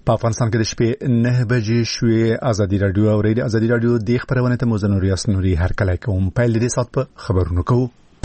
په افغانستان کې د شپې 9 بجې شوې. ازادي رادیو اورېدي. ازادي رادیو د خبرونه ته موزه نوریاس نوري هر کله کوم پیل دې سات په خبرونه کوو.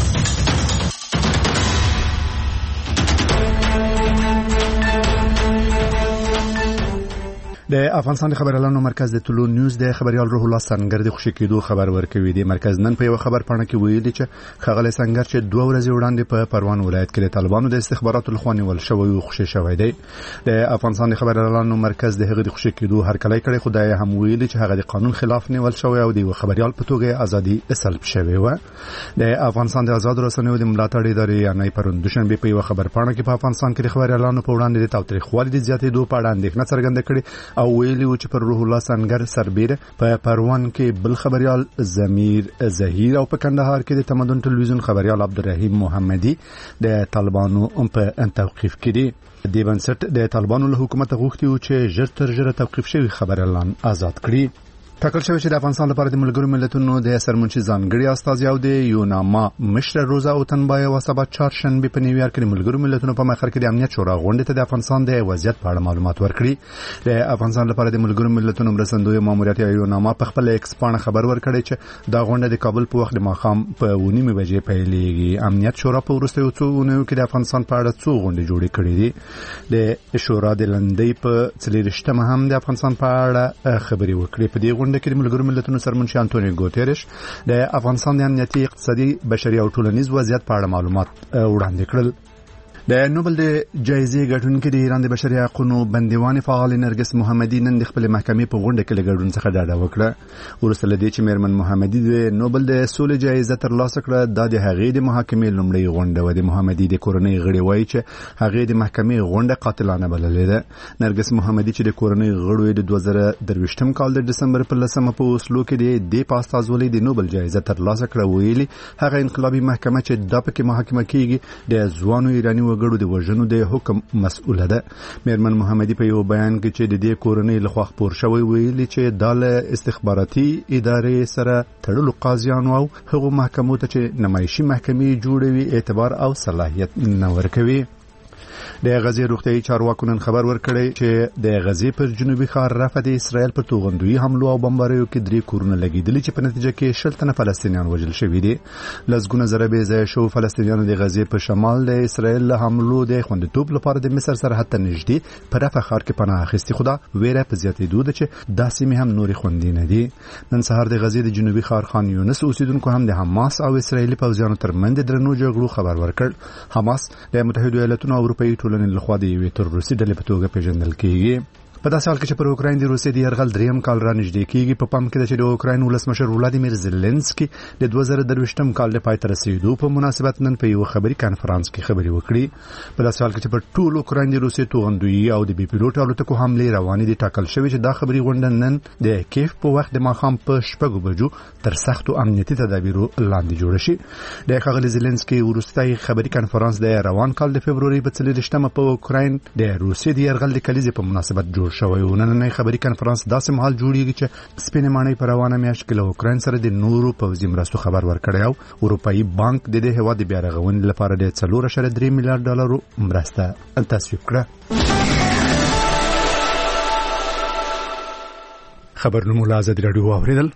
د افغانستان خبريالانو مرکز د طلوع نیوز د خبريال روح الله سنگر د خوشی کېدو خبر ورکوي. د مرکز نن په یو خبر پاڼه کې ویلي چې خغل سنگر چې 2 ورځې وړاندې په پروان ولایت کې د طالبانو د استخباراتو لخوا نیول شوی او خوشی شوی دی. د افغانستان خبريالانو مرکز د هغه د خوشی کېدو هر کله کړي خدای هم ویلي چې هغه د قانون خلاف نیول شوی او د خبريال په توګه ازادي سلب شوی و. د افغانستان د آزاد رسنیو د ملاتړ ادارې یعنی پرون دوشنبه په یو خبر پاڼه کې په افغانستان کې د خبريالانو په وړاندې د تاوتریخوالي د زیاتېدو په اړه اندېښنه څرګنده کړې او ویلي و چې پر روح الله سنگر سربېره په پروان کې بل خبريال ضمیر زهیر او په کندهار کې د تمدن ټلویزیون خبريال عبدالرحیم محمدي د طالبانو په توقيف کړي. د بنسټ د طالبانو له حکومت غوښتي و چې ژر تر ژره توقيف شوی خبريالان آزاد کړي. ټاکل شوی چې د افغانستان لپاره د ملګرو ملتونو د سرمنشي ځانګړي استازي او د یوناما مشر روزا او تنبایا وسبا چهارشنبه په نیویارک کې د ملګرو ملتونو په مخر کې د امنیت شورا غونډه ته د افغانستان د وضعیت په اړه معلومات ورکړي. د افغانستان لپاره د ملګرو ملتونو مرستندوی ماموریت یوناما په خپل ایکس پاڼه خبر ورکړی چې دا غونډه د کابل په وخت د ماښام په 9 بجې پیلېږي. امنیت شورا په وروستیو څو ونیو کې د افغانستان په اړه څو غونډې جوړې کړې دي. د شورا د لندۍ په 40مه هم د افغانستان په اړه خبرې وکړې. په دې غونډه کې د ملګرو ملتونو سرمنشي انټونیو ګوتيرش د افغانستان د امنیتي، اقتصادي، بشري او ټولنیز وضعیت په اړه معلومات وړاندې کړل. د نوبل د جایزې ګټونکې د ایران د بشري حقوقو بندیوان فعال نرګس محمدي نن د خپل محکمې په غونډه کې لګړون څخه ډاډه وکړه. ورسته لدی چې میرمن محمدي د نوبل د سولې جایزه ترلاسه کړه. د هغې د محاکمې لومړی غونډه و. د محمدي د کورنۍ غړي وایي چې هغې د محکمې غونډه قاتلانه بللې ده. نرګس محمدي چې د کورنۍ غړو د 2023م کال د دسمبر په 10مه په اوسلو کې د پاستازولې د نوبل جایزه ترلاسه کړه ویلي هغه انقلابي محکمه چې د پکې محاکمه کیږي د ځوانو ایرانی غړو د وژنو د حکم مسؤله ده. میرمن محمدي په یو بیان کې چې د دې کورنۍ لخوا خبر شوی ویلي چې د استخباراتي ادارې سره تړلو قاضیانو او هغو محکمو ته چې نمایشي محکمې جوړوي اعتبار او صلاحیت نه ورکوي. د غزې روغتیايي چارواکو نن خبر ورکړی چې د غزې پر جنوبي ښار رفح د اسرائیل پر توغندوی حملو او بمباریو کې 3 کورونه لګیدلي چې په نتیجه کې 60 تنه فلسطینیان وژل شوي دي. لسګونه زره بې ځایه شو فلسطینیانو د غزې په شمال د اسرائیل له حملو د خوندیتوب لپاره د مصر سرحد ته نږدې په رفح ښار کې پناه اخیستي. خو دا ویره په زیاتېدو ده چې دا سیمې هم نورې خوندي نه دي. نن سهار د غزې د جنوبي ښار خان یونس اوسیدونکو هم د حماس او اسرائیلي پوځیانو ترمنځ د درنو جګړو خبر ورکړ. حماس د متحده ایالاتونو او اروپایي ټولنې لخوا د یوې تروریستي ډلې په توګه پیژندل کیږي. په داسې حال کې چې پر اوکراین د روسیې د یرغل 3م کال را نږدې کیږي. په پام کې ده چې د اوکراین ولسمشر ولادیمیر زيلنسکي د 2023م کال د پای ته رسیدو په مناسبت نن په یو خبري کانفرنس کې خبري وکړي. په داسې حال کې چې پر ټول اوکراین د روسیې توغندوی او د بي پیلوټ الوتکو حملې روانې دي ټاکل شوی چې دا خبري غونډه نن د کیف په وخت د ماښام په 6 بجو تر سختو امنیتي تدابیرو لاندې جوړ شي. د ښاغلي زيلنسکي وروستي خبري کانفرنس د روان کال د فبرवरी په 30مه په اوکراین د روسیې د یرغل د کلیزې په مناسبت جوړ شوی. نننۍ خبري کانفرنس داسې مهال جوړیږي چې سپینې ماڼۍ په روانه میاشت کې له اوکراین سره د نورو پوځي مرستو خبر ورکړی او اروپایي بانک د دې هیواد د بیا رغونې لپاره د 4.3 میلیارډ ډالرو مرسته تصویب کړه. خبرونه مو له ازادي راډیو واوریدل.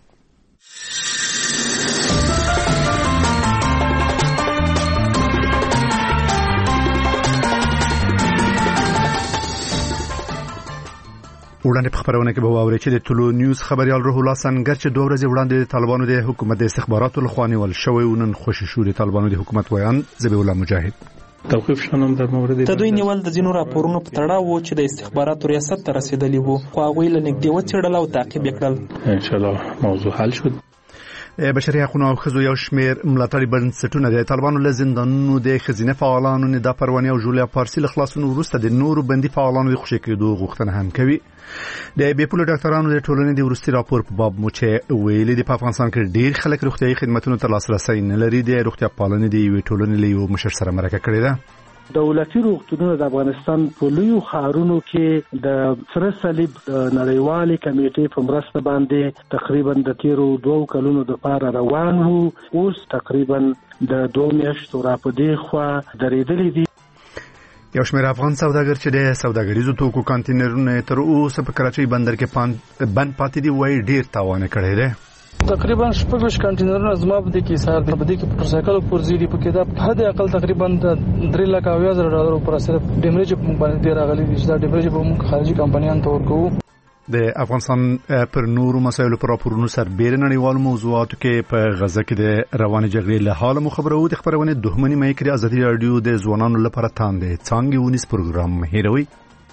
وړاندې په خبرونه کې به واوري چې د طلوع نیوز خبريال روح الله سنگر چې 2 ورځې وړاندې د طالبانو د حکومت د استخباراتو لخوا نیول شوی ونن خوشی شو. د طالبانو د حکومت ویان ذبیح الله مجاهد توقيف شنم در مورد تدوی نیول د ځینو راپورونو په تړاو و چې د استخباراتو ریاست ته رسیدلی وو خو هغه له نږدې وڅېړل او تعقیب کړل. ان شاء الله موضوع حل شو. بشري حقوقو او خزو یو شمیر ملاتړي بنسټونه د طالبانو له زندانونو د خزینه فعالانو نه د پروانې او جولیا پارسي له خلاصونو وروسته د نورو بندي فعالانو د خوشی کېدو غوښتنه هم کوي. د بیپولو ډاکټرانو د ټولنې د ورستي راپور په باب مو چې ویلي د افغانستان کې ډیر خلک روغتيایي خدماتو ته لاسرسي نه لري. د روغتیا پالنې د یو ټولنې له یو مشر سره مرکه کړې ده. دولتي روغتونونه د افغانستان په لویو ښارونو کې د سره صلیب نړیوالې کمیټې په مرسته باندې تقریبا د تیرو 2 کلونو د پاره روان وو. اوس تقریبا د 2 میاشتو را په دې خوا درېدلې دي. یو شمېر افغان سوداګر چې د سوداګریزو توکو کانټینرونه تر اوسه په کراچۍ بندر کې بند پاتې دي وایي ډیر تاوان کړی دی. تقریبا 6 کانټینرونه زما په دې کې سار په دې کې موټرسایکل پورځي دي په کې دا حد اقل تقریبا $3,80,000 پر صرف ډیمریج په باندې ډیر راغلي دي. دا ډیمریج په موږ خارجي کمپنیانو ته ورکوو. د افغانستان پر نورو مسایلو پر راپورونو سربېره نړیوالو موضوعاتو کې په غزه کې د روانې جګړې له حاله مو خبرو د خبرونه دښمنۍ مې کړې. ازادي رادیو د ځوانانو لپاره تاندې څنګه ونیس پروګرام هیروي.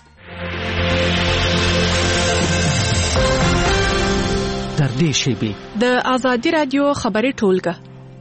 تر دې شیبې د ازادي رادیو خبري ټولګه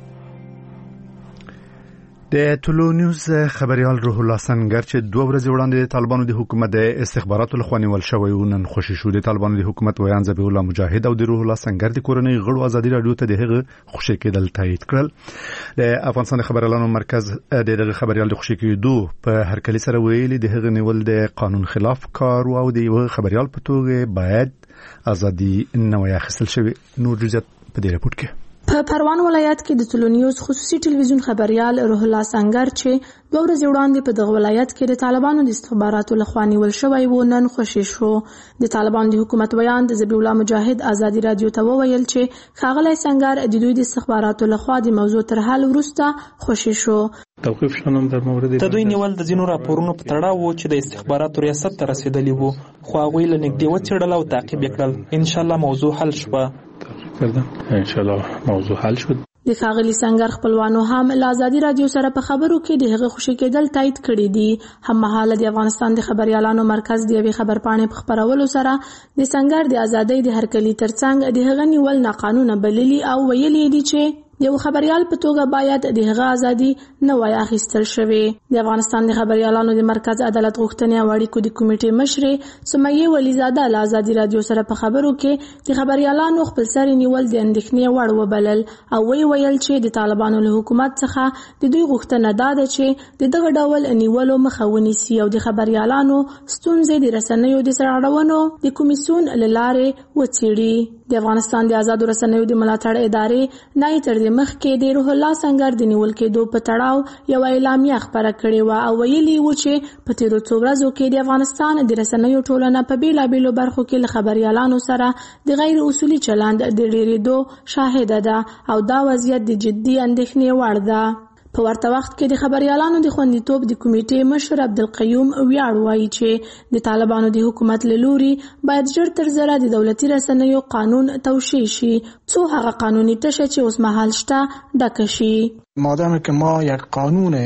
د ټولو نیوز خبريال روح الله سنگر چې 2 ورځې وړاندې د طالبانو د حکومت د استخباراتو لخوا نیول شوی و نن خوشی شو. د طالبانو د حکومت ویان ذبیح الله مجاهد او د روح الله سنگر د کورنۍ غړو ازادي رادیو ته دغه خوشی کېدل تایید کړل. د افغانستان خبريالانو مرکز د دغه خبريال د خوشی کېدو په هر کلی سره ویلي دغه نیول د قانون خلاف کار او د یو خبريال په توګه باید ازادي نوې اخیستل شي. نور جزئیات په دې رپورت کې. په پروان ولایت کې د ټولو نیوز خصوصي ټلویزیون خبريال روح الله سنگر چې 2 ورځې وړاندې په دغه ولایت کې د طالبانو د استخباراتو لخوا نیول شوی و نن خوشی شو. د طالبانو د حکومت ویان د ذبیح الله مجاهد ازادي رادیو ته وویل چې ښاغلی سنگر د دوی د استخباراتو لخوا د موضوع تر حل وروسته خوشی شو. توقیف شونم در مورد د دوی نیول د ځینو راپورونو په تړاو و چې د استخباراتو ریاست ته رسیدلی وو خو هغوی له نږدې وڅېړل او تعقیب یې کړل. انشاءالله موضوع حل شوه. انشاءالله موضوع حل شد. د ښاغلي سنگر خپلوانو هم له ازادي رادیو سره په خبرو کې د هغه خوشی کېدل تایید کړي دي. هممهاله د افغانستان د خبريالانو مرکز د یوې خبرپاڼې په خبرولو سره د سنگر د ازادۍ د هرکلي ترڅنګ د هغه نیول ناقانونه بللي او ویلي دي چې یو خبريال په توګه باید د هغه ازادي نه وای اخیستل شوی. د افغانستان د خبريالانو د مرکز عدالت غوښتنې او اړیکو د کمیټې مشرې سمیه ولیزاده له ازادي رادیو سره په خبرو کې د خبريالانو خپلسري نیول د اندېښنې وړ وبلل او ویل چې د طالبانو له حکومت څخه د دوی غوښتنه ده چې د دغه ډول نیولو مخه ونیسي او د خبريالانو ستونزې د رسنیو د سرغړونو د کمیسیون له لارې وڅېړي. د افغانستان د آزادو رسنیو د ملاتړ ادارې نای تر د مخ کې د روح الله سنگر د نیول کېدو په تړاو یو اعلامیه خبره کړې و او ویلي و چې په تیرو څو ورځو کې د افغانستان د رسنیو ټولنه په بیلابیلو برخو کې له خبريالانو سره د غیر اصولي چلند د ډېرېدو شاهده ده او دا وضعیت د جدي اندېښنې وړ ده. په ورته وخت کې د خبريالانو د خوندیتوب د کمیټې مشر عبدالقیوم ویاړ وایي چې د طالبانو د حکومت له لوري باید ژر تر ژره د دولتي رسنیو قانون توشیح شي څو هغه قانوني تشه چې اوس مهال شته ډکه شي. مادام که ما یک قانون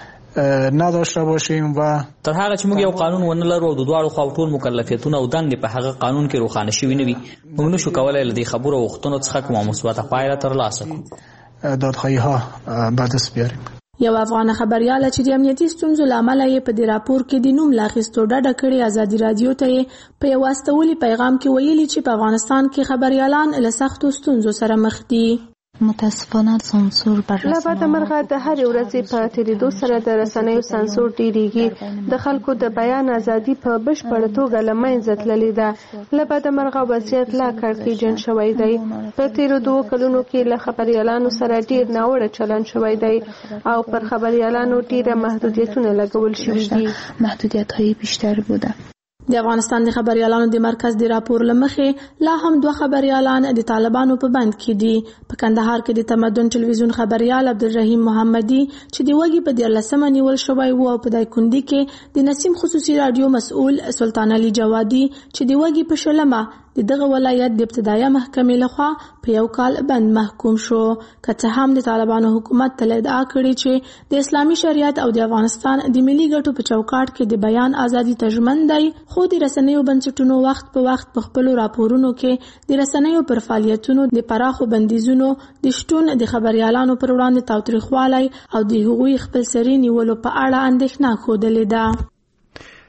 نداشته باشیم و تر هغه چې موږ یو قانون ونه لرو او د دواړو خواو ټول مکلفیتونه او دندې په هغه قانون کې روښانه شوي نه وي موږ نشو کولی له دې خبرو او غوښتنو څخه کومه مثبته پایله ترلاسه کړو. دادخواهی ها به دست بیاریم. یو افغان خبريال چې د امنیتي ستونزو لامل یې په دې راپور کې د نوم لاخیستو ډډه کړې ازادي رادیو ته په یو واستولي پیغام کې ویلي چې په افغانستان کې خبريالان له سختو ستونزو سره مخ دي. متاسفانه سانسور بر رسنیو لبعد مرغه د هر ورځې په تیریدو سره د رسنیو سانسور ډیریږي. د خلکو د بیان ازادي په بشپړه توګه له منځه تللې ده. لبعد مرغه وضعیت لا کړکېچن شوی دی. په تیرو 2 کلونو کې له خبريالانو سره ډیر ناوړه چلند شوی دی او پر خبريالانو ډیره محدودیتونه لګول شوي دي. محدودیت‌های بیشتر بوده. د افغانستان د خبريالانو د مرکز د راپور لمخې لا هم 2 خبريالان د طالبانو په بند کې دي. په کندهار کې د تمدن ټلویزیون خبريال عبدالرحیم محمدي چې د وګي په 14 نیول شوی و او په دایکندي کې د نسیم خصوصي رادیو مسؤل سلطان علي جوادي چې د وګي په شلمه د دغه ولایت د ابتدایي محکمې لخوا په یو کال بند محکوم شو. که څه هم د طالبانو حکومت تل ادعا کړې چې د اسلامي شریعت او د افغانستان د ملي ګټو په چوکاټ کې د بیان ازادي تضمین دی خو د رسنیو بنسټونو وخت په وخت په خپل راپورونو کې د رسنیو پر فعالیتونو د پراخو بندیزونو د شتون د خبريالانو پر وړاندې تاوتریخوالی او د حقوقي خپلسري نیولو په اړه اندېښنه ښودلې ده.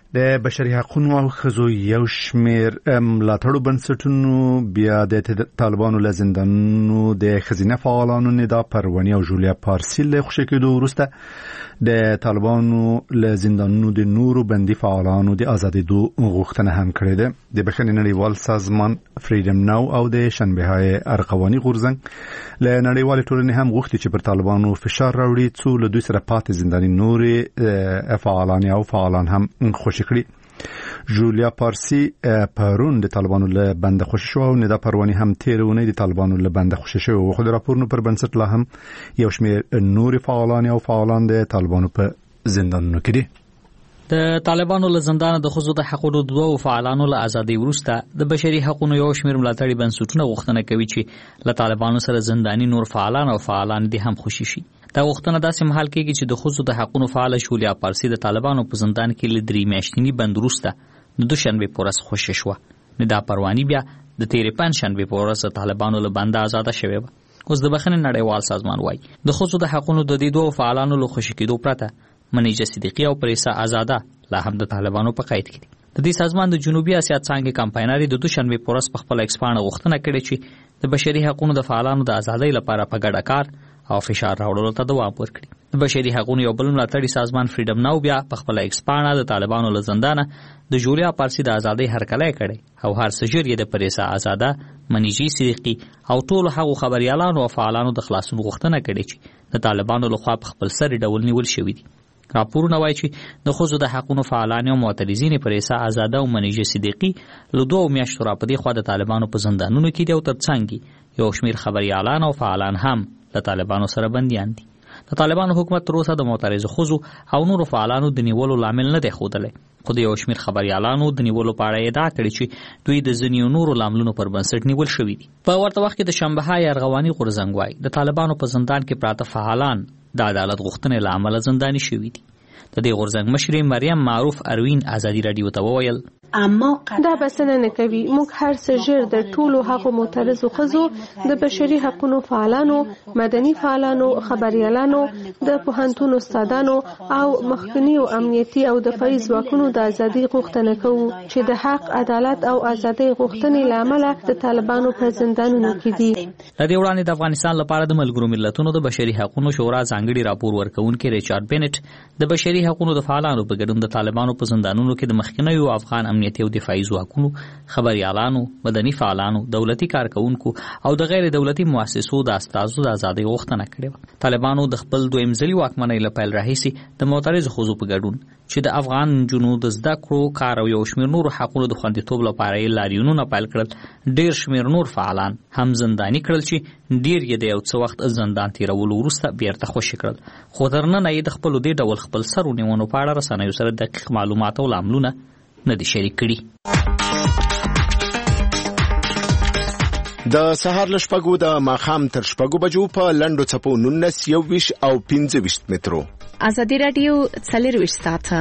د بشري حقوقو او ښځو یو شمېر ملاتړو بنسټونو بیا د طالبانو له زندانونو د ښځینه فعالانو ندا پروانې او جولیا پارسی له خوشي کېدو وروسته د طالبانو له زندانونو د نورو بندي فعالانو د ازادېدو غوښتنه هم کړې ده. د بخښنې نړیوال سازمان فریډم ناو او د شنبه‌های ارغواني غورځنګ له نړیوال ټولنې هم غوښتي چې پر طالبانو فشار راوړي څو له دوی سره پاتې زنداني نورې فعالان هم خوشي کړی. جولیا پارسی پرون د طالبانو له بند خوشي شو او ندا پروانې هم تیرونه د طالبانو له بند خوشي شو. خو د راپورونو پر بنسټ لا هم یو شمېر نور فعالان د طالبانو په زندانونو کې دي. د طالبانو له زندان د خصوصي حقوقو دوه فعالانو له ازادۍ وروسته د بشري حقوقو یو شمېر ملاتړي بنسټونه غوښتنه کوي چې له طالبانو سره زنداني نور فعالان دي هم خوشي شي. دا غوښتنه داسې مهال کېږي چې د خصوصي حقوقو فعال جولیا پارسی د طالبانو په زندان کې له 3 میاشتنی بند وروسته د دوشنبه پورس خوشي شو. ندا پروانې بیا د تیرې پنځشنبه پورس طالبانو له بند آزاد شوه. اوس د بخښنې نړیوال سازمان وایي د خصوصي حقوقو د دې دوه فعالانو له خوشي کېدو پرته منیجه صدیقی او پریسا آزاده لا هم د طالبانو په قید کې دي. د دې سازمان د جنوبي اسیا څنګه کمپاینري د دوشنبه پورس په خپل ایکسپانډ غوښتنه کړې چې د بشري حقوقو د فعالانو د ازادۍ لپاره په ګډه کار او فشار راوړلو ته دوام ورکړي. د بشري حقوقو یو بل ملاتړي سازمان فریډم ناو بیا په خپل ایکسپانډ د طالبانو له زندانه د جولیا پارسی د ازادۍ هرکلی کړي او هر سجر یې د پریسا آزاده منیجي صدیقی او ټول هغو خبريالانو او فعالانو د خلاصون غوښتنه کړي چې د طالبانو لخوا په خپل سر ډول نیول شوی دي. راپورونه وایي چې د خصوصي حقوقو فعالان او معترضین پریسا آزاده او منیجي صدیقی له 2 میاشتو را په دې خوا د طالبانو په زندانونو کې دي او ترڅنګ یو شمېر خبريالان او فعالان هم د طالبانو سره بنديان دي. د طالبانو حکومت تر اوسه د معترض خزو او نورو فعالانو د نیولو لامل نه دی ښودلی، خو د یو شمېر خبريالانو د نیولو په اړه ادعا کړې چې دوی د ځینو نورو لاملونو پر بنسټ نیول شوي دي. په ورته وخت کې د شنبه‌های ارغواني غورځنګ وایي د طالبانو په زندان کې پراته فعالان د عدالت غوښتنې له امله زنداني شوي دي. د دې غورځنګ مشرې مریم معروف اروین ازادي رادیو ته وویل اما دا بسنه نه کوي. موږ هر څه ژر د ټولو هغو معترضو ښځو، د بشري حقوقو فعالانو، مدني فعالانو، خبريالانو، د پوهنتون استادانو او مخکنیو امنیتي او دفاعي ځواکونو د ازادۍ غوښتنه کوو چې د حق، عدالت او ازادۍ غوښتنې له امله د طالبانو په زندانونو کې دي. د دې وړاندې د افغانستان لپاره د ملګرو ملتونو د بشري حقوقو شورا ځانګړي راپور ورکوونکي ریچارډ بینټ د بشري حقوقو د فعالانو په ګډون د طالبانو په زندانونو کې د مخکنیو افغان امنیتي او دفاعي ځواکونو، خبريالانو، مدني فعالانو، دولتي کارکونکو او د غیر دولتي مؤسسو د استازو د ازادۍ غوښتنه کړې و. طالبانو د خپل دویم ځلي واکمنۍ له پیل راهیسې د معترضو ښځو په ګډون چې د افغان نجونو د زده کړو، کار او یو شمېر نورو حقوقو د خوندیتوب لپاره یې لاریونونه پیل کړل. ډېر شمېر نور فعالان هم زنداني کړل چې ډېر یې د یو څه وخت زندان تیرولو وروسته بیرته خوشي کړل، خو تر ننه یې د خپلو دې ډول خپل سر ونیونو په اړه رسنیو سره دقیق معلومات او لاملونه نه دي شریک کړي. د سهار له 6 د ماښام تر 6 بجو په لنډو څپو 19 21 او 25 مترو. ازادي رادیو 24 ساعته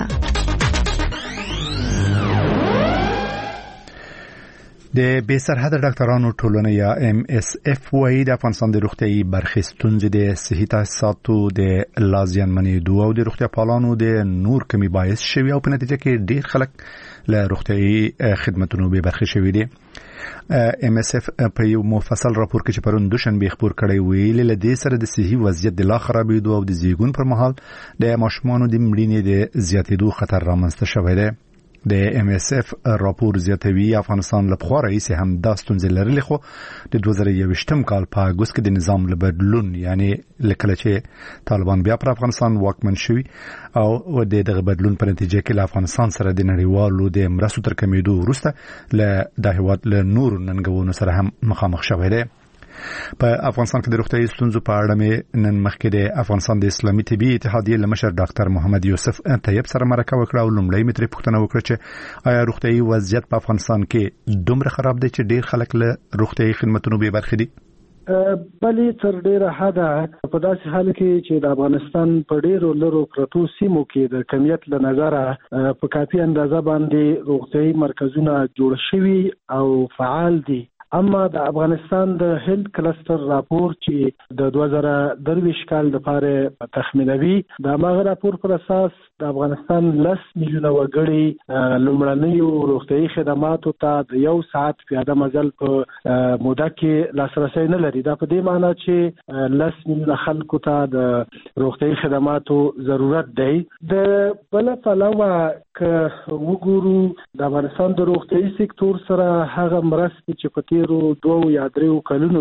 د بې سرحده ډاکټرانو ټولنه یا MSF وايي د افغانستان د روغتیايي برخې ستونزې د صحي تاسیساتو د لا زیانمنېدو او د روغتیا پالانو د نور کمی باعث شوي او په نتیجه کې ډېر خلک له روغتیايي خدماتونو بې برخې شوي دي. MSF په یو مفصل راپور کې چې پرون دوشنبه خبر کړی ویل له دې سره د صحي وضعیت د لا خرابېدو او د زیږون پر مهال د ماشومانو د مړینې د زیاتېدو خطر رامنځته شوی دی. د MSF راپور زیاتوي افغانستان له پخوا راهیسې هم دا ستونزې لرلې، خو د 2021 کال په اګوست کې د نظام له بدلون یعنی لکه چې طالبان بیا پر افغانستان واکمن شوي او د دغه بدلون په نتیجه کې له افغانستان سره د نړیوالو د مرستو تر کمېدو وروسته له د هیواد له نورو ننګونو سره هم مخامخ شوی دی. په افغانستان کې د روغتیايي ستونزو په اړه مې نن مخکې د افغانستان د اسلامي طبي اتحادیې له مشر ډاکټر محمد یوسف طیب سره مرکه وکړه او لومړی مې ترې پوښتنه وکړه چې آیا روغتیايي وضعیت په افغانستان کې دومره خراب دی چې ډېر خلک له روغتیايي خدماتونو بې برخې دي؟ بلې تر ډیره حده په داسې حال کې چې د افغانستان په ډیرو لرو پرتو سیمو کې د کمیت له نظره په کافي اندازه باندې روغتیايي مرکزونه جوړ شوي او فعال دي. اما د افغانستان د هیلث کلستر راپور چې د 2023 کال لپاره تخمینوي د هغه راپور پر اساس د افغانستان 10 میلیونه وګړي لومړنیو روغتیايي خدماتو ته د 1 ساعت پیاده مزل په موده کې لاسرسي نه لري. دا په دې معنی چې 10 میلیونه خلکو ته د روغتیايي خدماتو ضرورت دی. د بل پلوه که وګورو د افغانستان د روغتیايي سکتور سره هغه مرستې چې په تیرو 2 یا 3 کلونو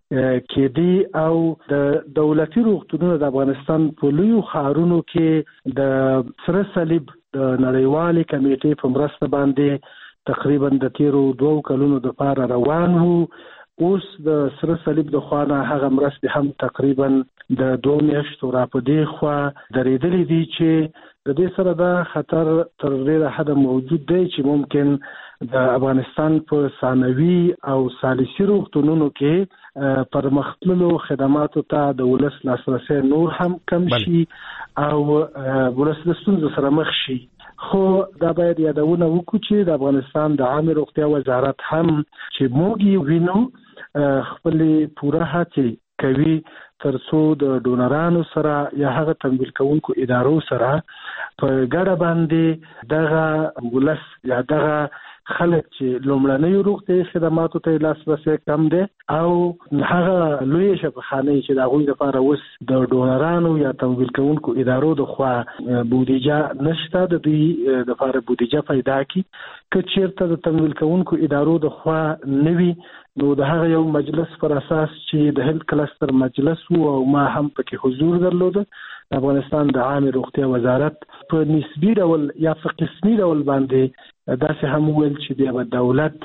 کې دي او د دولتي روغتونونو د افغانستان په لویو ښارونو کې د سره صلیب د نړیوالې کمیټې په مرسته باندې تقریبا د تیرو 2 کلونو د لپاره روان وو. اوس د سره صلیب د خوانه هغه مرستې هم تقریبا د 2 میاشتو را په دې خوا درېدلې دي چې د دې سره دا خطر تر ډیره حد موجود دی چې ممکن د افغانستان په ثانوي او ثالثي روغتونونو کې پرمختللو خدماتو ته د ولس لاسرسي نور هم کم شي او ولس د ستونزو سره مخ شي. خو دا باید یادونه وکړو چې د افغانستان د عامه روغتیا وزارت هم چې موږ وینو خپل پوره هڅې کوي ترڅو د ډونرانو سره یا هغه تمویل کوونکو ادارو سره په ګډه باندې دغه ولس یا دغه خلک چې لومړنیو روغتیايي خدماتو ته لاسرسي کم دی او هغه لوی شفاخانه چې د هغوی لپاره اوس د ډونرانو یا تمویل کوونکو ادارو د خوا بودیجه نشته د دوی لپاره بودیجه پیدا کړي که چیرته د تمویل کوونکو ادارو د خوا نوي نو د هغه یو مجلس پر اساس چې د هلت کلستر مجلس وو او ما هم پکې حضور درلود. افغانستان د عامه روغتیا وزارت په نسبی ډول یا په قسمي ډول باندې داسې هم ویل چې د دولت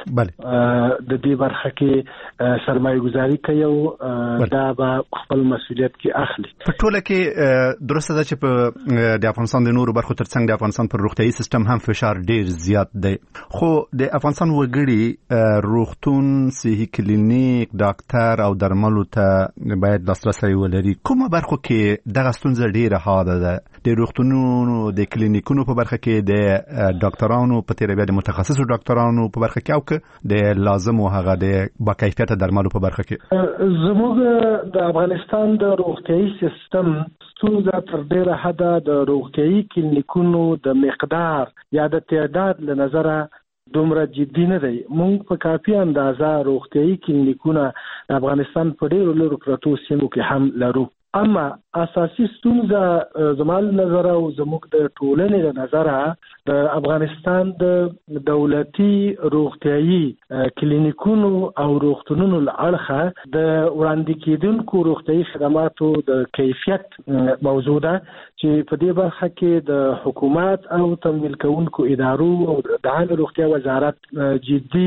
د دې برخه کې سرمایه گذاري کوي او دا به خپل مسؤلیت کې اخلي. په ټوله کې درسته ده چې په د افغانستان د نورو برخو ترڅنګ د افغانستان پر روغتیايي سیستم هم فشار ډیر زیات دی. خو د افغانستان وګړي روغتون، صحي کلینیک، ډاکټر او درملو ته باید لاسرسي ولري. کومه برخو کې دغه ستونزه ډیره حاده ده؟ د روغتونونو د کلینیکونو په برخه کې د ډاکټرانو په بیا د متخصصو ډاکټرانو په برخه کې او که د لازم او هغه د باکیفیت درملو په برخه کې زموږ د افغانستان د روغتیايي سیستم ستونزه تر ډیره حد د روغتیايي کلینیکونو د مقدار یا د تعداد له نظره دومره جدي نه دی. موږ په کافي اندازه روغتیايي کلینیکونه د افغانستان په ډیرو لرو پرتو سیمو کې هم لرو. اما اساسي ستونزه زموږ نظر او زموږ د ټولنې د نظره د افغانستان د دولتي روغتیايي کلینیکونو او روغتونونو لړخه د وړاندې کېدونکو روغتیايي خدماتو د کیفیت موضوع ده چې په دې برخه کې د حکومت او تمویل کوونکو ادارو او د عامه روغتیا وزارت جدي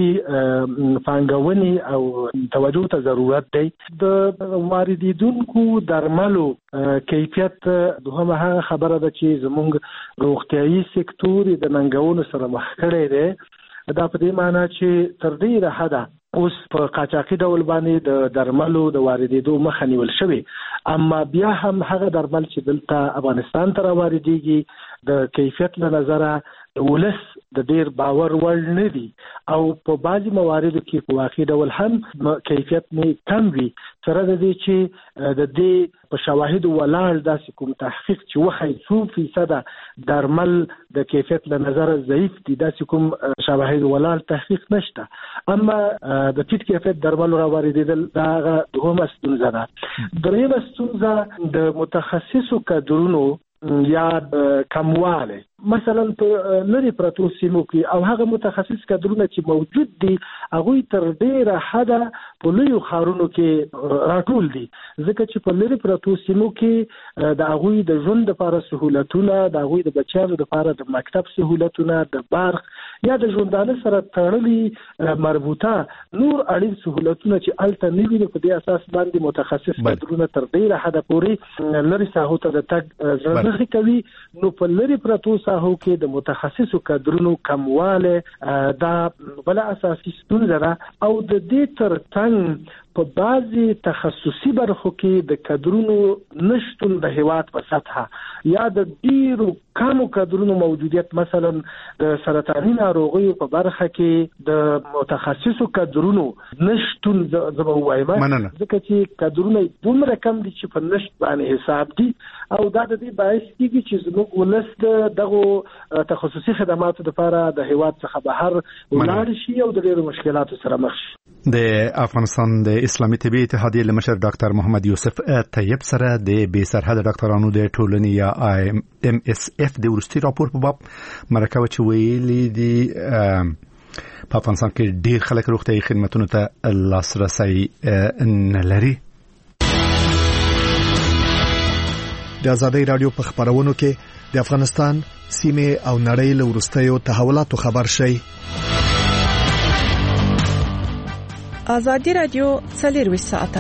پانګونې او توجه ته ضرورت دی. د واردیدونکو درملو کیفیت دوهمه هغه خبره ده چې زموږ روغتیايي سکتور د ننګونو سره مخ کړی دی. دا په دې معنی چې تر ډیره حده اوس په قاچاقي ډول باندې د درملو د واردېدو مخه نیول شوې، اما بیا هم هغه درمل چې دلته افغانستان ته راواردېږي د کیفیت له نظره ولس د ډیر باور وړ نه دي او په بعضي مواردو کې په واقعي ډول هم کیفیت نه کم وي. سره د دې چې د دې په شواهد ولاړ داسې کوم تحقیق چې وښایي 100% درمل د کیفیت له نظره ضعیف دي، داسې کوم شواهد ولاړ تحقیق نشته. اما د ټیټ کیفیت درملو راواردېدل دا هغه دوهمه ستونزه ده. دریمه ستونزه د متخصصو کادرونو یا کمواله، مثلا په لري پرتو سیمو کې او هغه متخصص کادرونه چې موجود دي هغه تر ډیره حده په لویو ښارونو کې راټول دي، ځکه چې په لري پرتو سیمو کې د هغه د ژوند لپاره سہولتونه، د هغه د بچیانو لپاره د مکتب سہولتونه، د برق یا د ژوندانه سره تړلي مربوطه نور اړین سہولتونه چې الته نه وي، په دې اساس باندې متخصص کادرونه تر ډیره حده پورې لري ساحو ته د تګ ضرورت کوي. نو په لري پرتو ساحو کې د متخصصو کادرونو کمواله دا بل اساسي ستونزه ده او د دې ترڅنګ په بعضي تخصصي برخو کې د کادرونو نشټون د هیواد په سطحه یا د ډیرو کمو کادرونو موجودیت، مثلا د سرطاني ناروغیو په برخه کې د متخصصو کادرونو نشټون زما وایم، ځکه چې کادرونه دومره کم دي چې په نشټ باندې حساب دي او دا د دې باعث کیږي چې زموږ ولست دغه تخصصي خدماتو لپاره د هیواد څخه بهر ولاړ شي او د ډیرو مشکلاتو سره مخ شي. د افغانستان د اسلامي طبي اتحادیې لمشر ډاکټر محمد یوسف طیب سره د بې سرحد ډاکټرانو د ټولنې یا MSF د ورستي راپور په باب مرکه چې ویلي دي په افغانستان کې ډیر خلک روغتیايي خدماتو ته لاسرسي نه لري. د ازادۍ رادیو په خبرونو کې د افغانستان سیمه او نړۍ له ورستیو تحولاتو خبر شي. ازادي رادیو 24 ساعته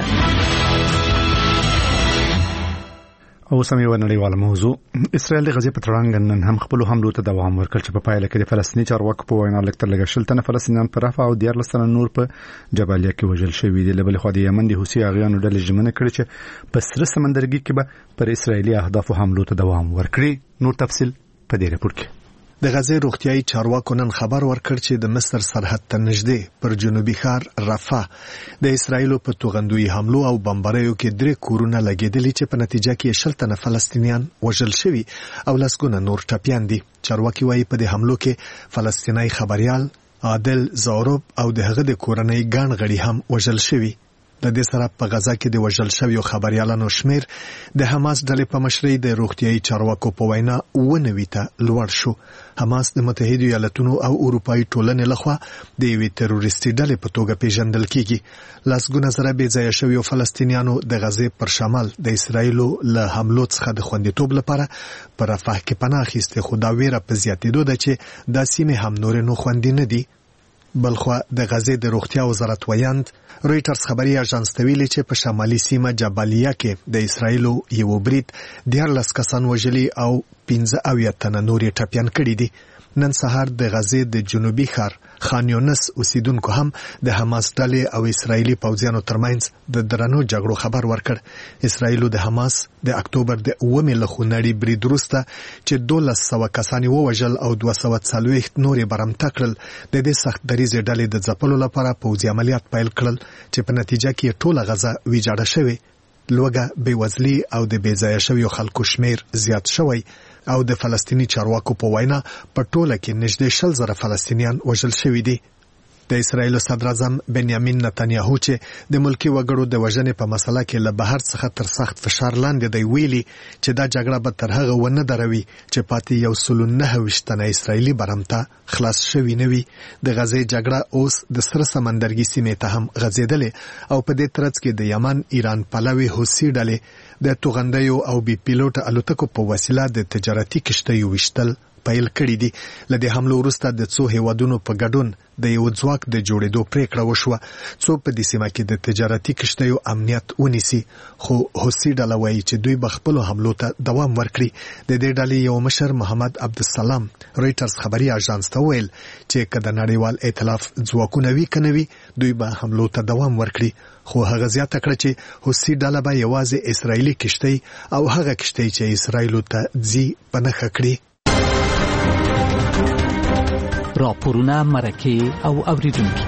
او سمې ونړیواله موضوع. اسرائیل د غزې په تړاو نن هم خپل حملو ته دوام ورکړ چې په پایله کې د فلسطیني چارواکو په وینا لکتر لګشل تنه فلسطینیان په رفح او 14 تنه نور په جبالیه کې وژل شوی دي. لبل خو د یمن د حوثي اغیانو ډلې ژمنه کړې چې په سره سمندرګي کې به پر اسرائیلي اهدافو حملو ته دوام ورکړي. نور تفصيل په دې رپورت کې. د غزې روغتيایي چارواکو نن خبر ورکړ چې د مصر سرحد ته نږدې پر جنوبي ښار رفح د اسرایلو په توغندوی حملو او بمباریو کې 3 کورونه لګیدلي چې په نتیجه کې 60 تنه فلسطینیان وژل شوي او لسګونه نور ټپيان دي. چارواکي وايي په دې حملو کې فلسطیني خبريال عادل زاروب او د هغه د کورنۍ ګڼ غړي هم وژل شوي. د دې سره په غزا کې د وژل شویو خبريالانو شمیر د حماس ډلې په مشرۍ د روغتيایي چارواکو په وینا 90 ته لوړ شو. حماس د متحده ایالاتونو او اروپאי ټولنې لخوا د یوې تروریستي ډلې په توګه پیژندل کیږي. لاسګونه زره بې ځایه شویو فلسطینیانو د غزې پر شمال د اسرایلو له حملو څخه د خوندیتوب لپاره پر رفح کې پناه اخیسته، خو دا ویره په زیاتېدو ده چې د سیمې هم نور نو خوندي نه دي. بلخو د غزې د روغتیا وزارت ویاند رويټرز خبري اژانس ته ویلي چې په شمالي سیمه جبالیه کې د اسرایلو یو برید 14 کسان وژلي او 15 تنه نور ټپيان کړي دي. نن سهار د غزې د جنوبي ښار خان یونس اوسیدونکو هم د حماس ډلې او اسرایلی پوځیانو ترمنځ د درنو جګړو خبر ورکړ. اسرایلو د حماس د اکتوبر د 9 لخونړي برید وروسته چې 1200 کسان ووژل او 240 نور برمته کړل، د دې سخت دریځ ډلې د ځپلو لپاره پوځي عملیات پیل کړل چې په نتیجه کې ټوله غزه ویجاړه شوه. لوګه بیوزلی او د بیځایه شویو خلکو شمیر زیات شوی او د فلسطینی چارواکو په وینا په ټوله کې نږدې 60,000 فلسطینیان وژل شوي دي. د اسرایل صدر اعظم بنیامین نتنیاهو چې د ملکی وګړو د وژنې په مسله کې له بهر څخه تر سخت فشار لاندې دی ویلي چې دا جګړه به تر هغه ونه دروي چې پاتې 129 تنه اسرایلی برمته خلاص شوي نه وي. د غزې جګړه اوس د سره سمندرګي سیمې ته هم غځېدلې او په دې ترڅ کې د یمن ایران پلوي حوثي ډلې د توغندیو او بي پیلوټ الوتکو په وسیله د تجارتي کشتیو وشتل پیل کړی دي. لدې حملو وروسته د څو هیوادونو په ګډون د یو ځواک د جوړېدو پریکړه وشوه څو په دې سیمه کې د تجارتي کشتیو امنیت ونیسي، خو حوثي ډله وایي چې دوی به خپل حملو ته دوام ورکړي. د دې ډلې یو مشر محمد عبدالسلام رويټرز خبري اژانس ته ویل چې کله نړیوال ائتلاف ځواکونه وی کنوي دوی به حملو ته دوام ورکړي، خو هغه زیاته کړه چې حوثي ډله به یوازې اسرایلی کشتۍ او هغه کشتۍ چې اسرایلو ته ځي په نښه کړي. راپورونه مرکه او اوریدونکو.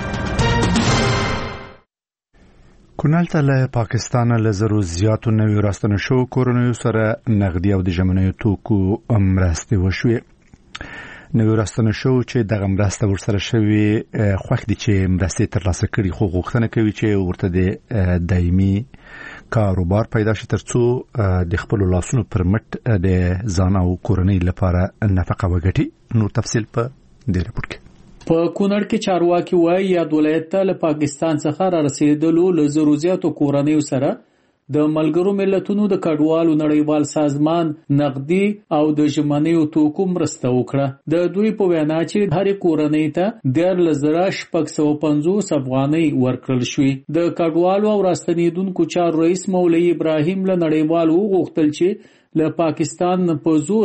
کونړ ته له پاکستان له زرو زیاتو نوي راستنه شو کورونو سره نغدي او د جمنیو توکو مرستې وشوي. نوي راستنه شو چې دغه مرسته ورسره شوی خوښ دي چې مرستې ترلاسه کړي، خو غوښتنه کوي چې ورته د دایمي کاروبار پیدا شي ترڅو د خپل لاسونو پر مټ د ځان او کورنۍ لپاره نفقه وګټي. نور تفصيل په دې رپورت کې. په کونړ کې چارواکي وایي یاد ولایت ته له پاکستان څخه را رسیدلو له ضرورتو کورنیو سره د ملګرو ملتونو د کډوالو نړیوال سازمان نقدي او د ژمنیو توکو مرسته وکړه. د دوی په وینا چې هر کورنۍ ته 13,650 افغانۍ ورکړل شوې. د کډوالو او راستنیدونکو چارو رئیس مولوی ابراهیم له نړیوالو غوښتل چې له پاکستان په زور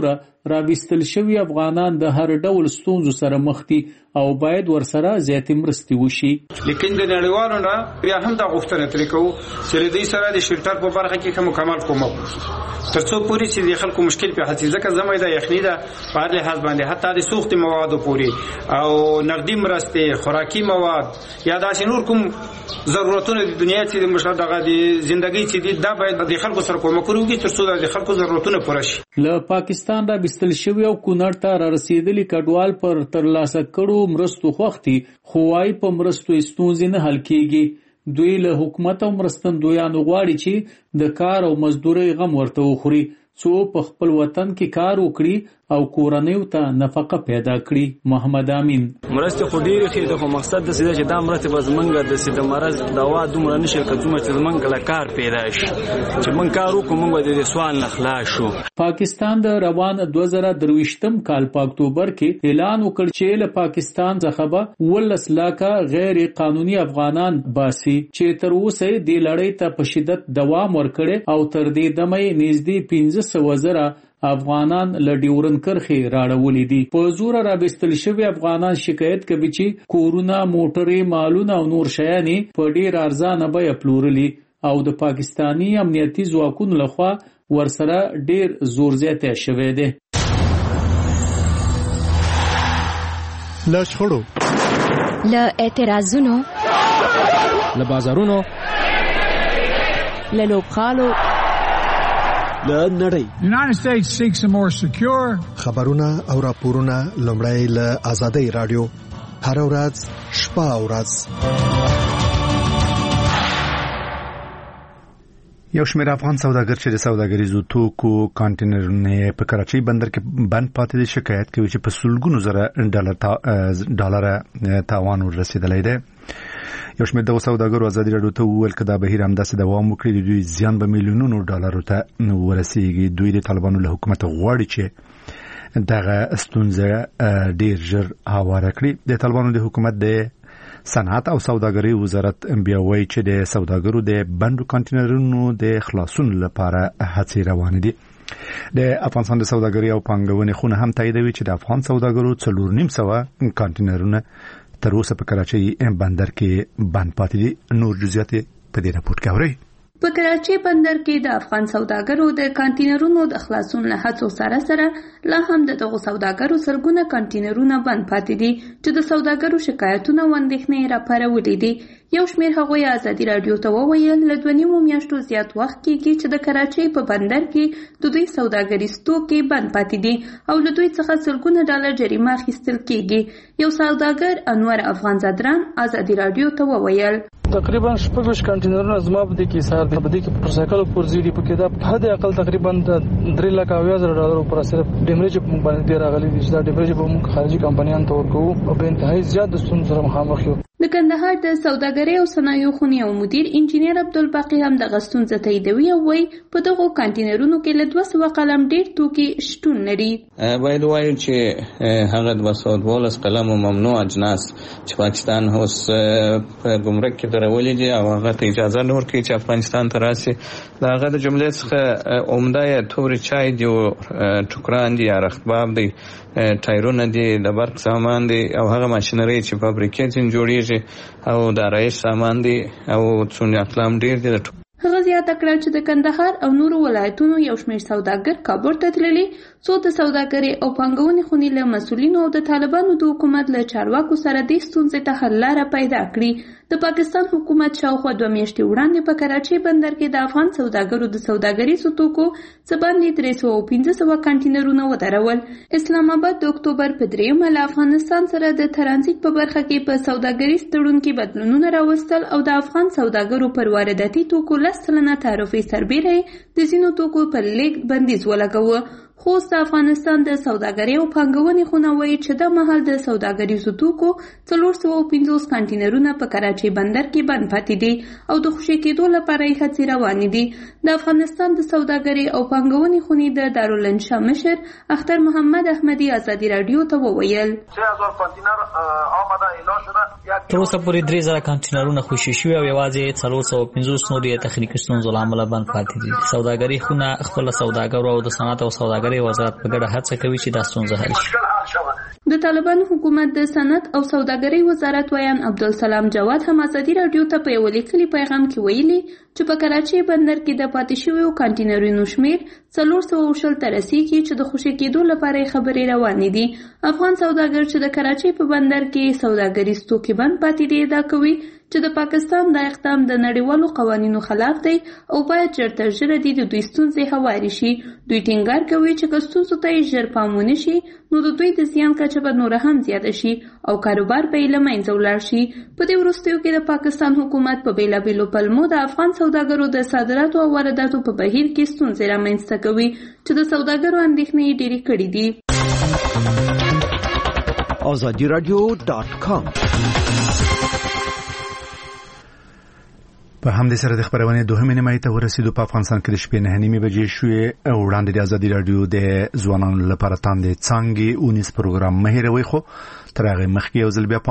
راوستل شوی افغانان د هر ډول ستونزو سره مخ دي او باید ورسره زیاتې مرستې وشي. لیکن د نړیوالو نه بیا هم دا غوښتنه ترې کوو چې له دې سره د شلټر په برخه کې مکمل کومک ترڅو پوری چې د خلکو مشکل په حتی ځکه زموږ د یخني د په هر لحاظ باندې حتی د سوخت موادو پوری او نقدي مرستې خوراکي مواد یا داسې نور کوم ضرورتونه د دنیا چې د مشهدغه د ژوندۍ چې دا باید د خلکو سره کومک وکړي ترڅو د خلکو ضرورتونه پوره شي. له پاکستان را بستل شوی او کونړ ته را رسیدلی کډوال پر ترلاسه کړو مرستو خوختي خوای په مرستو ستونزې نه حل کیږي. دوی له حکومت او مرستندویانو غواړي چې د کار او مزدوري غم ورته وخوري څو په خپل وطن کې کار وکړي او کورنۍ ته نفقه پیدا کړي. محمد امین مرستې خو ډېرې ښې دي خو مقصد د سیده چې دا مرستې به زمونږ د سیده مرض دوا دومره نه شي که څومره چې زمونږ له کار پیدا شي چې مونږ کار وکړو مونږ به د سوال نه خلاص شو. پاکستان د روان 2023 کال په اکتوبر کې اعلان وکړ چې له پاکستان څخه به 19 لکه غیر قانوني افغانان باسي چې تر اوسه د لړۍ ته په شدت دوام ورکړي او تر دې دمه نږدې 15,000 افغانان له ډیورن کرخي راړولې دي. په زور را بستل شوی افغانان شکایت کوي چې کورونه موټرې مالونه او نور شیانې په ډیر ارزانه بیه پلورلي او د پاکستانی امنیتي ځواکونو لخوا ورسره ډیر زور زیاته شوی دی. له شخړو له اعتراضونو له بازارونو له لوبخالو له نړۍ. United States seeks a more secure خبرونه او راپورونه لومړی له آزادۍ رادیو هر ورځ شپه او ورځ. یو شمېر افغان سوداګر چې د سوداګریزو توکو کانټینرونه په کراچۍ بندر کې بند پاتې دي شکایت کوي چې په سلګونو زره ډالر تاوان ورسېدلی دی. یو شمېر د سوداګرو ازادي رادیو ته وویل چې دا بهیر همداسې دوام وکړي د دوی زیان به میلیونونو ډالرو ته ورسیږي. دوی د طالبانو له حکومت غواړي چې دغه ستونزه ډیر ژر هواره کړي. د طالبانو د حکومت د صنعت او سوداګرۍ وزارت بیا وایي چې د سوداګرو د بندو کانټینرونو د خلاصون لپاره هڅې روانې دي. د افغانستان د سوداګرۍ او پانګونې خونه هم تاییدوي چې د افغان سوداګرو 4.5 کانټینرونه تر اوسه په کراچۍ بندر کې بند پاتې دي. نور جزئیات په دې راپور کې اورئ. په کراچۍ بندر کې د افغان سوداګرو د کانټینرونو د خلاصون له هڅو سره لا هم دغه سوداګرو سرګونه کانټینرونه بند پاتې دي چې د سوداګرو شکایتونه و اندېښنې راپارولې دي. یو شمېر هغوی ازادي رادیو ته وویل له 2.5 میاشتو زیات وخت کېږي چې د کراچۍ په بندر کې د دوی سوداګریز توکي بند پاتې دي او له دوی څخه سلګونه ډالر جریمه اخیستل کېږي. یو سوداګر انور افغان زادران ازادي رادیو ته وویل تقریبا 6 کانټینرونه زما په دې کې سار دي په دې کې موټرسایکل پرځي دي په کې دا حد اقل تقریبا 3,80,000 ډالر پر صرف ډیمریج په باندې دی راغلي دي چې دا ډیمریج په موږ خارجي کمپنیانو ته ورکوو او په انتهایی زیات د ستونزو سره مخامخ یو. د کندهار د سوداګرۍ او صنایعو خونې او مدیر انجینیر عبدالباقی هم د غستونزه تاییدوي او وایي په دغو کانټینرونو کې له 200 قلم ډیر توکي شتون لري. باید وایو چې هغه 212 قلم ممنوع اجناس چې پاکستان اوس په ګمرک کې درولې دي او هغه ته اجازه نه ورکوي چې افغانستان ته راسي. دا هغه د جملې څخه عمده تور چای دی او ټوکران دي یا رختباب دی ټایرونه دي د برق سامان دي او هغه ماشینري چې فابریکې څخه جوړیږي او د آرایش سامان دي او څونه اقلام ډیر دي. هغه زیاته کړه چې د کندهار او نورو ولایتونو یو شمېر سوداګر کابل ته تللي څو د سوداګرۍ او پانګونې خونې له مسؤلینو او د طالبانو د حکومت له چارواکو سره د ستونزې ته حل لاره پیدا کړي. د پاکستان حکومت شاوخوا 2 میاشتې وړاندې په کراچۍ بندر کې د افغان سوداګرو د سوداګریزو توکو څه باندې 315 کانټینرونه ودرول. اسلام آباد د اکتوبر په 3 له افغانستان سره د ترانزیت په برخه کې په سوداګریز تړون کې بدلونونه راوستل او د افغان سوداګرو پر وارداتي توکو 10% تعرفې سربېره د ځینو توکو پر لیږد بندیز ولګاوه. خو د افغانستان د سوداګرۍ او پانګونې خونه وایي چې د مهال د سوداګریزو توکو 450 کانټینرونه په کراچۍ بندر کې بند پاتې دي او د خوشي کېدو لپاره یې هڅې روانې دي. د افغانستان د سوداګرۍ او پانګونې خونې د دارالانشا مشر اختر محمد احمدي ازادي رادیو ته وویل 3000 کانټینر آماده اعلان شده. تر اوسه پورې 3000 کانټینرونه خوشي شوي او یوازې 450 نور یې تخنیکي ستونزو له امله بند پاتې دي. سوداګرۍ خونه خپل سوداګرو او د صنعت او سوداګرۍ سوداګرۍ وزارت په ګډه هڅه کوي چې دا ستونزه حل شي. د طالبانو حکومت د صنعت او سوداګرۍ وزارت ویان عبدالسلام جواد هم ازادي رادیو ته په یو لیکلي پیغام کې ویلي چې په کراچۍ بندر کې د پاتې شویو کانټینرونو شمیر 420 ته رسیږي چې د خوشي کېدو لپاره خبرې روانې دي. افغان سوداګر چې د کراچۍ په بندر کې سوداګریز توکي بند پاتې دي دا کوي چې د پاکستان د اقدام د نړیوالو قوانینو خلاف دی او باید ژر تر ژره د دوی ستونزې هواري شي. دوی ټینګار کوي چې که ستونزو ته ژر پام ونه شي نو د دوی د زیان کچه به نوره هم زیاته شي او کاروبار به یې له منځه ولاړ شي. په دې وروستیو کې د پاکستان حکومت په بېلابېلو پلمو د افغان سوداګرو د صادراتو او وارداتو په بهیر کې ستونزې رامنځته کوي چې د سوداګرو اندېښنې ډېرې کړې دي. azadiradio.com په همدې سره د خبرونه دوهمه نیمه ته ورسېدو. په افغانستان کې د شپې 9:30 بجې شوې وړاندې د ازادي رادیو د ځوانانو لپاره تاندې څنګه 19 پروګرام مهیروي خو تر هغه مخکې یو ځل بیا